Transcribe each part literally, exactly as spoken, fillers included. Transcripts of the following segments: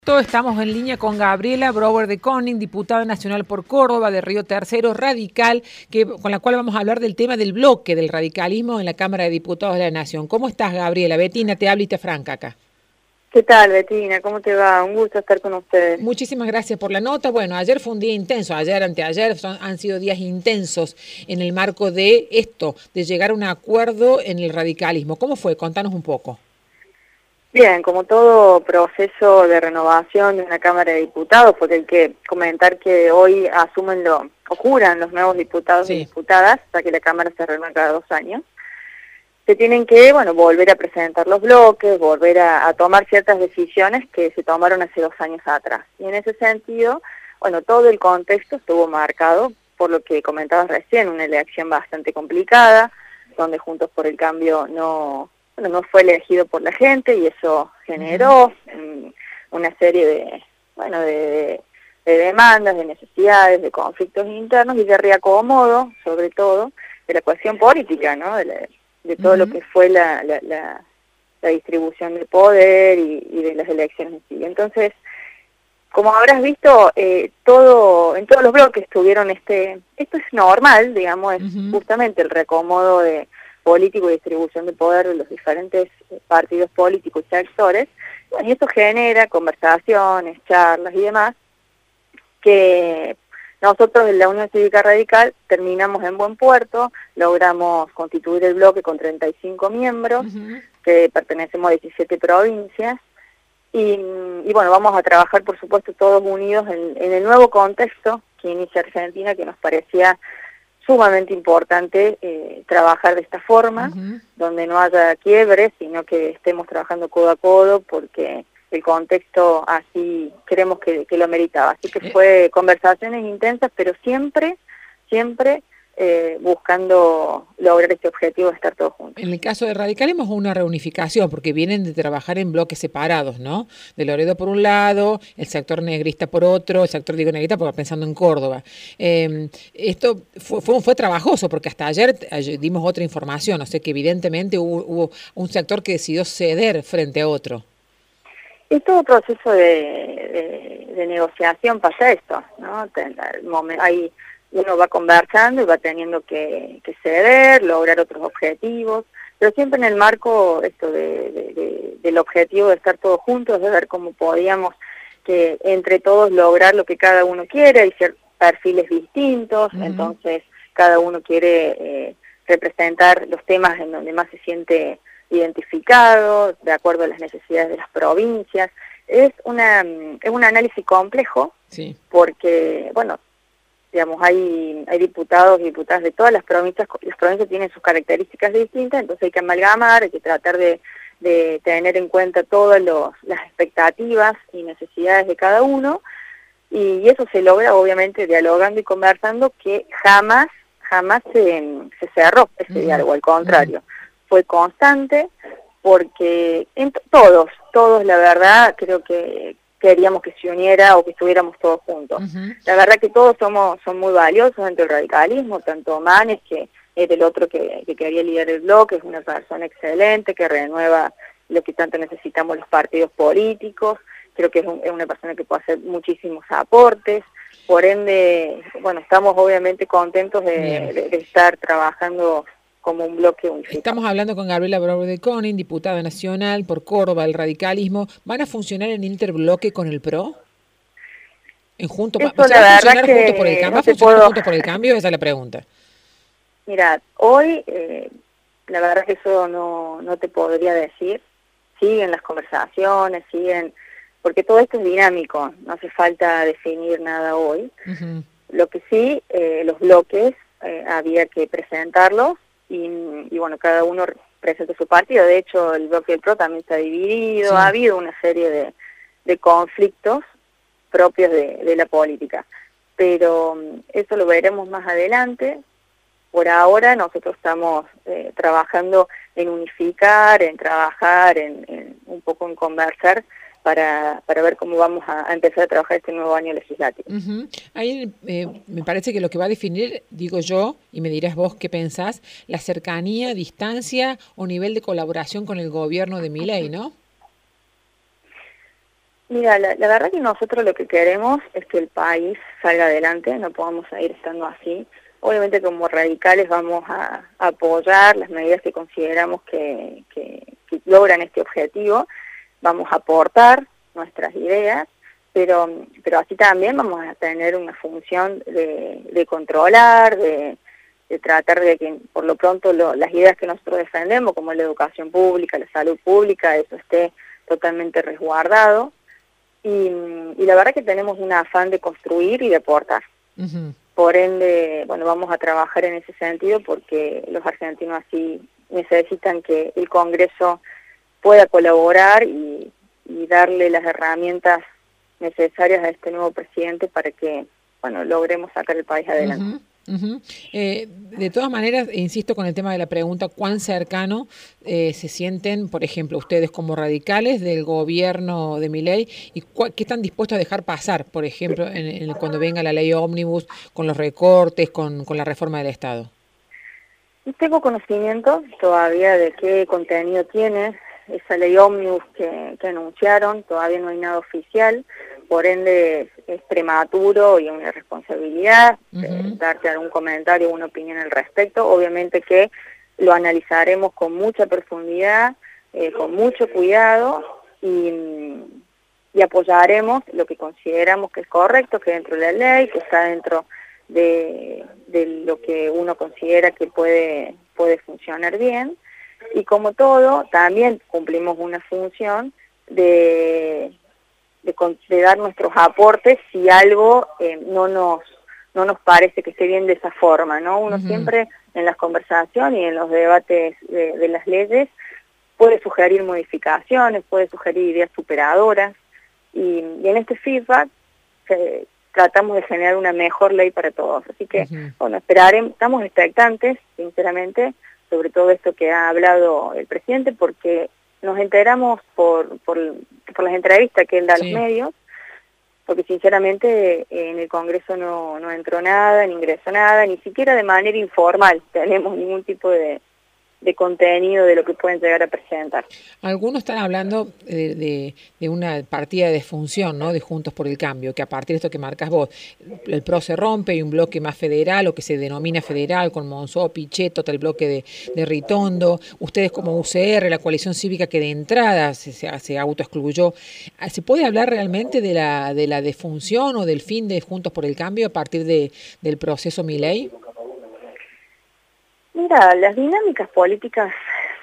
Estamos en línea con Gabriela Brouwer de Koning, diputada nacional por Córdoba, de Río Tercero, radical, que, con la cual vamos a hablar del tema del bloque del radicalismo en la Cámara de Diputados de la Nación. ¿Cómo estás, Gabriela? Betina te habla y te franca acá. ¿Qué tal, Betina? ¿Cómo te va? Un gusto estar con ustedes. Muchísimas gracias por la nota. Bueno, ayer fue un día intenso, ayer, anteayer, son, han sido días intensos en el marco de esto, de llegar a un acuerdo en el radicalismo. ¿Cómo fue? Contanos un poco. Bien, como todo proceso de renovación de una Cámara de Diputados, porque hay que comentar que hoy asumen lo, o juran los nuevos diputados sí. y diputadas, hasta que la Cámara se renueva cada dos años, se tienen que, bueno, volver a presentar los bloques, volver a, a tomar ciertas decisiones que se tomaron hace dos años atrás. Y en ese sentido, bueno, todo el contexto estuvo marcado por lo que comentabas recién, una elección bastante complicada, donde Juntos por el Cambio no... Bueno, no fue elegido por la gente y eso generó um, una serie de, bueno, de, de demandas, de necesidades, de conflictos internos y de reacomodo, sobre todo, de la cuestión política, ¿no? De, la, de todo uh-huh. lo que fue la, la, la, la distribución de poder y, y de las elecciones en sí. Entonces, como habrás visto, eh, todo en todos los bloques tuvieron este, esto es normal, digamos, es uh-huh. justamente el reacomodo de político y distribución de poder de los diferentes partidos políticos y sectores, bueno, y esto genera conversaciones, charlas y demás, que nosotros en la Unión Cívica Radical terminamos en buen puerto, logramos constituir el bloque con treinta y cinco miembros, uh-huh. que pertenecemos a diecisiete provincias, y, y bueno, vamos a trabajar por supuesto todos unidos en, en el nuevo contexto que inicia Argentina, que nos parecía sumamente importante eh, trabajar de esta forma, uh-huh. donde no haya quiebres, sino que estemos trabajando codo a codo, porque el contexto así creemos que, que lo meritaba. Así que fue conversaciones intensas, pero siempre, siempre eh, buscando lograr este objetivo de estar todos juntos. En el caso de radicalismo es una reunificación, porque vienen de trabajar en bloques separados, ¿no? De Loredo por un lado, el sector negrista por otro, el sector digo negrista porque pensando en Córdoba. Eh, esto fue, fue, fue trabajoso, porque hasta ayer, ayer dimos otra información, o sea que evidentemente hubo, hubo un sector que decidió ceder frente a otro. Es todo proceso de, de, de negociación pasa esto, ¿no? Hay... uno va conversando y va teniendo que, que ceder, lograr otros objetivos, pero siempre en el marco esto de, de, de, del objetivo de estar todos juntos, de ver cómo podíamos que entre todos lograr lo que cada uno quiere, hay ser perfiles distintos, uh-huh. entonces cada uno quiere eh, representar los temas en donde más se siente identificado, de acuerdo a las necesidades de las provincias. Es una es un análisis complejo, sí. porque, bueno, digamos, hay, hay diputados y diputadas de todas las provincias, las provincias tienen sus características distintas, entonces hay que amalgamar, hay que tratar de, de tener en cuenta todas los, las expectativas y necesidades de cada uno, y, y eso se logra obviamente dialogando y conversando, que jamás, jamás se, se cerró ese uh-huh. diálogo, al contrario, uh-huh. fue constante, porque en todos, todos la verdad creo que queríamos que se uniera o que estuviéramos todos juntos. Uh-huh. La verdad que todos somos son muy valiosos dentro del radicalismo, tanto Manes, que es el otro que, que quería liderar el bloque, es una persona excelente, que renueva lo que tanto necesitamos los partidos políticos, creo que es, un, es una persona que puede hacer muchísimos aportes, por ende, bueno, estamos obviamente contentos de, de, de estar trabajando como un bloque unificado. Estamos hablando con Gabriela Brouwer de Koning, diputada nacional por Córdoba, el radicalismo. ¿Van a funcionar en interbloque con el P R O? ¿En junto, Eso, ¿Va la a funcionar que junto por el cambio? No ¿Va a funcionar puedo... junto por el cambio? Esa es la pregunta. Mira, hoy, eh, la verdad que eso no, no te podría decir. Siguen las conversaciones, siguen... Porque todo esto es dinámico, no hace falta definir nada hoy. Uh-huh. Lo que sí, eh, los bloques, eh, había que presentarlos, Y, y bueno, cada uno presenta su partido. De hecho, el bloque del P R O también está dividido, sí. ha habido una serie de, de conflictos propios de, de la política. Pero eso lo veremos más adelante. Por ahora nosotros estamos eh, trabajando en unificar, en trabajar, en, en un poco en conversar, para, para ver cómo vamos a, a empezar a trabajar este nuevo año legislativo. Uh-huh. Ahí eh, me parece que lo que va a definir, digo yo, y me dirás vos qué pensás, la cercanía, distancia o nivel de colaboración con el gobierno de Milei, ¿no? Mira, la, la verdad que nosotros lo que queremos es que el país salga adelante, no podamos seguir estando así. Obviamente como radicales vamos a, a apoyar las medidas que consideramos que, que, que logran este objetivo, vamos a aportar nuestras ideas, pero, pero así también vamos a tener una función de, de controlar, de, de tratar de que por lo pronto lo, las ideas que nosotros defendemos, como la educación pública, la salud pública, eso esté totalmente resguardado. Y, y la verdad que tenemos un afán de construir y de aportar. Uh-huh. Por ende, bueno, vamos a trabajar en ese sentido porque los argentinos así necesitan que el Congreso pueda colaborar y, y darle las herramientas necesarias a este nuevo presidente para que, bueno, logremos sacar el país adelante. Uh-huh. Uh-huh. Eh, de todas maneras, insisto con el tema de la pregunta, ¿cuán cercano eh, se sienten, por ejemplo, ustedes como radicales del gobierno de Milei y cu- qué están dispuestos a dejar pasar, por ejemplo, en, en, cuando venga la ley ómnibus, con los recortes, con, con la reforma del Estado? No tengo conocimiento todavía de qué contenido tiene esa ley ómnibus que, que anunciaron, todavía no hay nada oficial, por ende es prematuro y una irresponsabilidad uh-huh. eh, darte algún comentario o una opinión al respecto. Obviamente que lo analizaremos con mucha profundidad, eh, con mucho cuidado y, y apoyaremos lo que consideramos que es correcto, que dentro de la ley, que está dentro de, de lo que uno considera que puede, puede funcionar bien. Y como todo, también cumplimos una función de, de, de dar nuestros aportes si algo eh, no nos no nos parece que esté bien de esa forma, ¿no? Uno uh-huh. siempre en las conversaciones y en los debates de, de las leyes puede sugerir modificaciones, puede sugerir ideas superadoras, y, y en este feedback eh, tratamos de generar una mejor ley para todos. Así que, uh-huh. bueno, esperaremos, estamos expectantes, sinceramente, sobre todo esto que ha hablado el presidente, porque nos enteramos por, por, por las entrevistas que él da a sí. los medios, porque sinceramente en el Congreso no, no entró nada, ni ingresó nada, ni siquiera de manera informal tenemos ningún tipo de, de contenido de lo que pueden llegar a presentar. Algunos están hablando de, de, de una partida de defunción, ¿no? De Juntos por el Cambio, que a partir de esto que marcas vos, el P R O se rompe y un bloque más federal, o que se denomina federal, con Monzó, Pichetto, el bloque de, de Ritondo, ustedes como U C R, la coalición cívica que de entrada se, se, se autoexcluyó. ¿Se puede hablar realmente de la, de la defunción o del fin de Juntos por el Cambio a partir de, del proceso Milei? Mira, las dinámicas políticas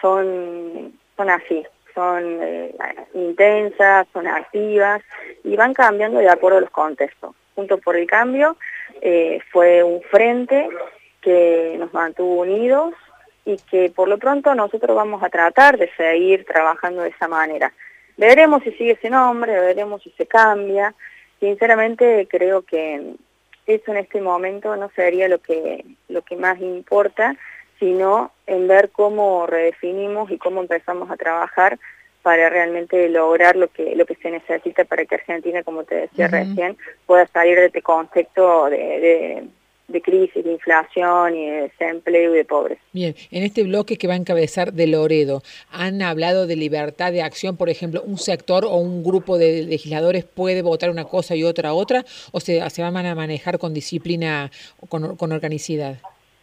son, son así, son eh, intensas, son activas y van cambiando de acuerdo a los contextos. Juntos por el Cambio eh, fue un frente que nos mantuvo unidos y que por lo pronto nosotros vamos a tratar de seguir trabajando de esa manera. Veremos si sigue ese nombre, veremos si se cambia. Sinceramente creo que eso en este momento no sería lo que, lo que más importa, sino en ver cómo redefinimos y cómo empezamos a trabajar para realmente lograr lo que lo que se necesita para que Argentina, como te decía uh-huh. recién, pueda salir de este contexto de, de, de crisis, de inflación y de desempleo y de pobreza. Bien, en este bloque que va a encabezar de Loredo, ¿han hablado de libertad de acción? Por ejemplo, ¿un sector o un grupo de legisladores puede votar una cosa y otra otra? ¿O se, se van a manejar con disciplina, con, con organicidad?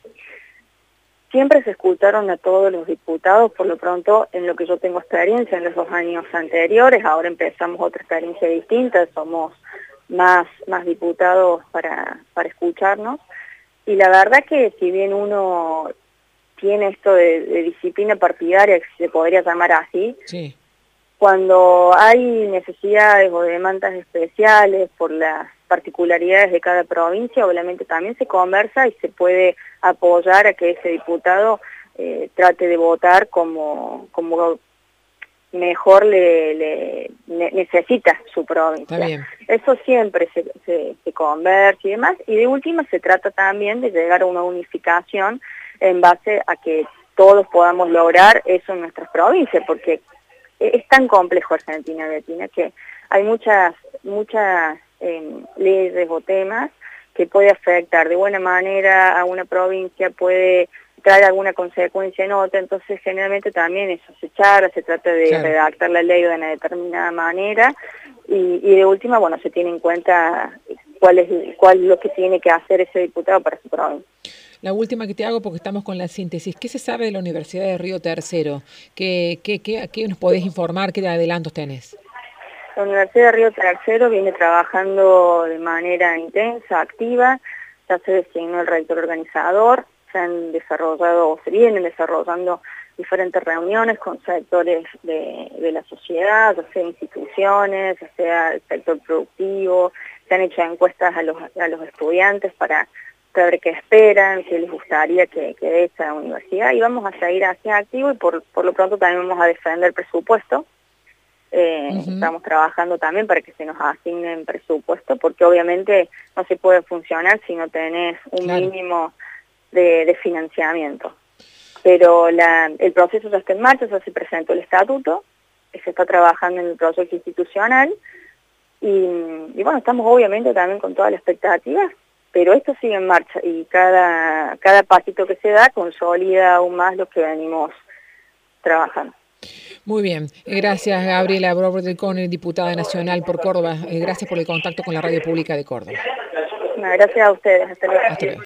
Siempre se escucharon a todos los diputados, por lo pronto, en lo que yo tengo experiencia en los dos años anteriores, ahora empezamos otra experiencia distinta, somos más, más diputados para, para escucharnos, y la verdad que si bien uno tiene esto de, de disciplina partidaria, que se podría llamar así, sí. cuando hay necesidades o demandas especiales por las particularidades de cada provincia, obviamente también se conversa y se puede apoyar a que ese diputado eh, trate de votar como, como mejor le, le, le necesita su provincia. Eso siempre se, se, se conversa y demás, y de última se trata también de llegar a una unificación en base a que todos podamos lograr eso en nuestras provincias, porque es tan complejo Argentina, Betina, que hay muchas, muchas eh, leyes o temas que puede afectar de buena manera a una provincia, puede trae alguna consecuencia en otra, entonces generalmente también eso se charla, se trata de claro. redactar la ley de una determinada manera y, y de última, bueno, se tiene en cuenta cuál es, cuál es lo que tiene que hacer ese diputado para su provincia. La última que te hago porque estamos con la síntesis. ¿Qué se sabe de la Universidad de Río Tercero? ¿Qué, qué, qué, qué nos podés informar? ¿Qué adelantos tenés? La Universidad de Río Tercero viene trabajando de manera intensa, activa, ya se designó el rector organizador, se han desarrollado o se vienen desarrollando diferentes reuniones con sectores de, de la sociedad, ya sea instituciones, ya sea el sector productivo, se han hecho encuestas a los, a los estudiantes para saber qué esperan, qué les gustaría que, que dé esta universidad, y vamos a seguir así activo y por, por lo pronto también vamos a defender el presupuesto. Eh, uh-huh. Estamos trabajando también para que se nos asignen presupuesto, porque obviamente no se puede funcionar si no tenés un claro. mínimo de, de financiamiento. Pero la, el proceso ya está en marcha, ya se presentó el estatuto, se está trabajando en el proyecto institucional, y, y bueno, estamos obviamente también con toda la expectativa, pero esto sigue en marcha y cada, cada pasito que se da consolida aún más lo que venimos trabajando. Muy bien, gracias Gabriela Broderick, diputada nacional por Córdoba, gracias por el contacto con la Radio Pública de Córdoba. No, gracias a ustedes, hasta luego. Hasta luego.